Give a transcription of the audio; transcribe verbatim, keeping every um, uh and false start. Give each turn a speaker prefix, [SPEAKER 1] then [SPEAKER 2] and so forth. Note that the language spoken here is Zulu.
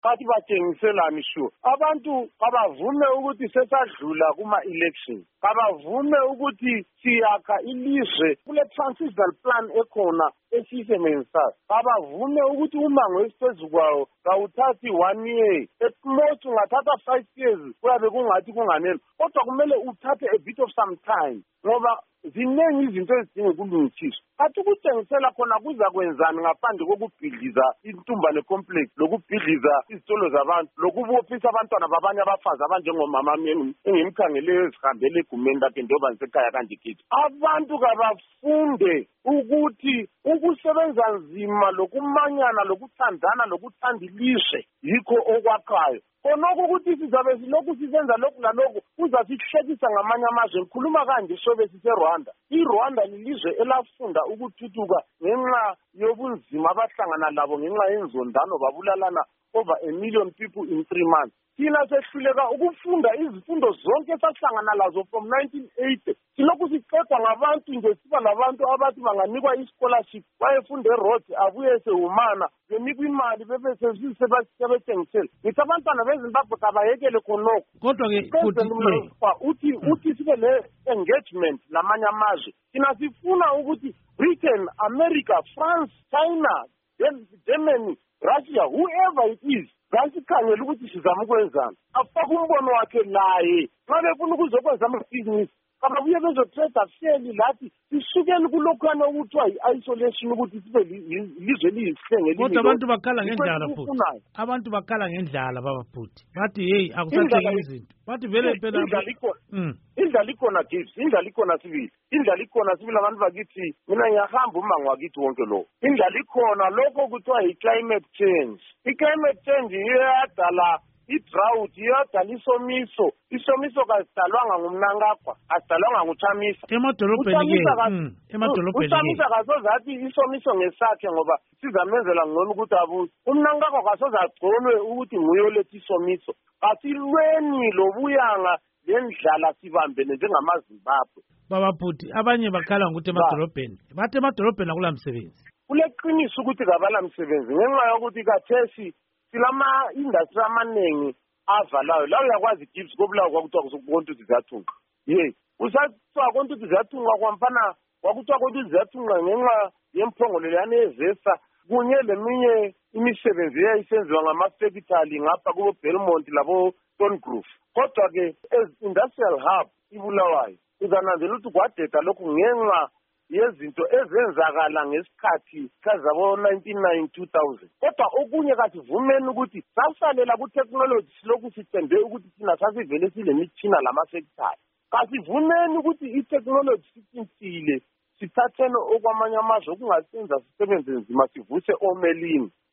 [SPEAKER 1] kathi batshengiselani sure abantu kabavume ukuthi sesadlula kuma-election kabavume ukuthi siyakha ilizwe kule transitional plan ekhona esiyisebenzisayo kabavume ukuthi umango esiphezu kwawo kawuthathi one year at most ungathatha five years kuyabe kungathi kunganele kodwa kumele uthathe a bit of some time ngoba ziningi izinto ezidinga ukulungisiswa kathi ukutshengisela khona kuza kwenzani ngaphandle kokubhidliza intumbane complex lokubhidliza izitolo zabantu lokubophisa abantwana babanye abafazi abanjengomama engimkhangeleyo ezihambele egumeni lakhe njengoba ngisekhaya kanje kithi abantu kabafunde ukuthi ukusebenza nzima lokumanyana lokuthandana lokuthanda ilizwe yikho okwakhayo khonokho ukuthi sizabe silokhu sisenza lokhu lalokhu kuzasihlekisa ngamanye amazwe ngikhuluma kanje sobe siseRwanda iRwanda lilizwe elafunda ukuthuthuka ngenxa yobunzima abahlangana labo ngenxa yenzondano babulalana over a million people in three months thina sehluleka ukufunda izifundo zonke esahlangana lazo from nineteen eighty silokhu siqedwa ngabantu nje siba labantu abathi banganikwa i-scholarship bayefunda eRhodes abuye sehumana benikwa imali bebe sebethengisela ngithi abantwana beZimbabwe kabayekele khonokho
[SPEAKER 2] kodwa-ke
[SPEAKER 1] uthi uthi sibe le-engagement lamanye amazwe thina sifuna ukuthi Britain, America, France, China, Germany, Russia, whoever it is ngasikhangela ukuthi sizama ukwenzana afake umbono wakhe laye nxa befuna ukuzokwenza amabhizinisi kababuye bezotrade fairly lathi sisukeni kulokhana okuthiwa yi-isolation ukuthi sibe ilizwe eliyisihlenge
[SPEAKER 2] kodwa abantu bakhala ngendlala futhi abantu bakhala ngendlala baba Bhuti bathi heyi akusatheki izinto bathi vele phela
[SPEAKER 1] indlala ikhona Gibbs indlala ikhona sibili indlala ikhona sibili abantu bakithi mina ngiyahamba umango wakithi wonke lo indlala ikhona lokho kuthiwa yi-climate change i-climate change iyadala i-drought iyadala isomiso isomiso kasidalwanga ngumnankagwa asidalwanga nguThamisa
[SPEAKER 2] emadolobheni emadolobheni
[SPEAKER 1] uThamisa kasozathi isomiso ngesakhe ngoba sizamenzela ngcono ukuthi abuze umnankagwa kasozagconwe ukuthi nguye oletha isomiso kasilweni lobuyanga lendlala sibambene njengamaZimbabwe
[SPEAKER 2] baba Bhuti abanye bakhala ngokuthi emadolobheni bathi emadolobheni akula msebenzi
[SPEAKER 1] kuleqiniso ukuthi kabala msebenzi ngenxa yokuthi kathesi silama-industry amaningi avalayo la uyakwazi Gibbs kobulawa kwakuthiwa kontuthu ziyathunqa ye usathiwa kontuthu ziyathunqa kwamfana kwakuthiwa kontuthu ziyathunqa ngenxa yemphongolelane yezesa kunye leminye imisebenzi eyayisenziwa ngama-factory ngapha kubo-Belmont labo-Stonegrove kodwa-ke as-industrial hub ibulawayo uzananzela ukuthi kwadeda lokhu ngenxa yezinto ezenzakala ngesikhathi kazabo nineteen ninety two thousand kodwa okunye kasivumeni ukuthi sasalela ku-technology silokhu sithembe ukuthi thina sasivele silemitshina lama-factory kasivumeni ukuthi i-technology sitshintshile sithatheni okwamanye amazwe okungasenza sisebenze nzima sivuse omelini